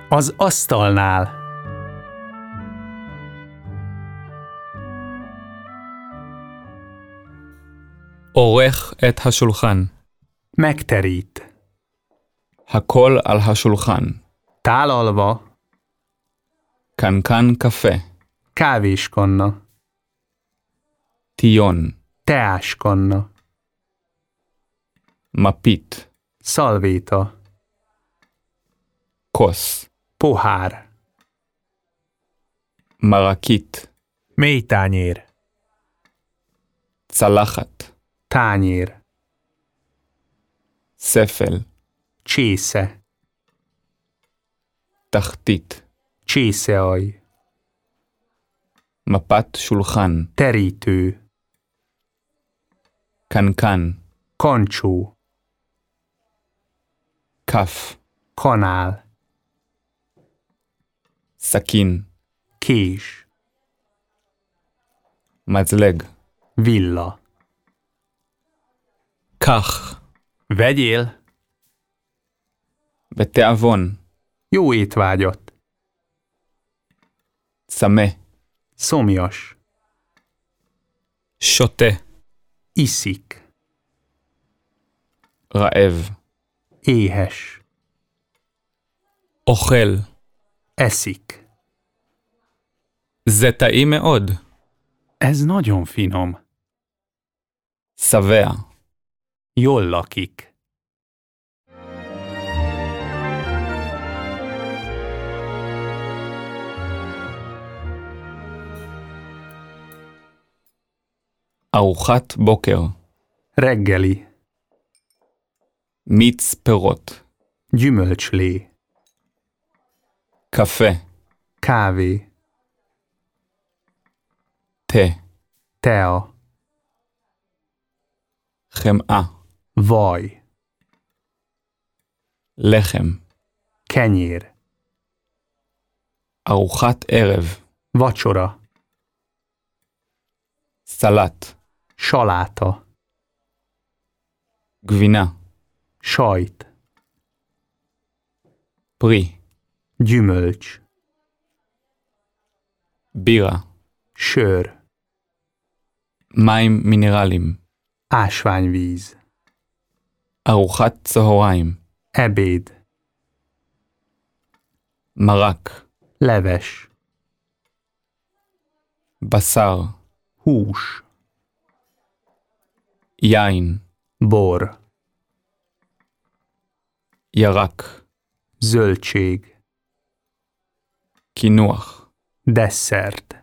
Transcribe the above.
Az asztalnál. עורך את השולחן. Megterít. הכל על השולחן. Tálalva. קנקן קפה. Kávéskonna. טיון. Teáskonna. מפית. Szalvéta. כוס. Pohár. מרקית. Mélytányér. צלחת. Tányér. ספל. Csésze. תחתית. Csészealj. מפת שולחן. Terítő. קנקן. Kancsó. כף. Kanál. סכין. Kés. מזלג. Villa. קח. Vegyél. בתיאבון. Jó étvágyat. צמא. Szomjas. שותה. Iszik. רעב. Éhes. אוכל. Eszik. זה טעים מאוד. Ez nagyon finom. שבע. Jól lakik. ארוחת בוקר. Reggeli. מיץ פירות. Gyümölcslé. קפה. Kávé. תה. Tea. חמאה. Vaj. לחם. Kenyér. ארוחת ערב. Vacsora. סלט. Saláta. גבינה. Sajt. פרי. Gyümölcs. בירה. Sör. מים מינרליים. Ásványvíz. ארוחת צהריים. Ebéd. מרק. Leves. בשר. Hús. יין. Bor. ירק. Zöldség. קינוח. Desszert.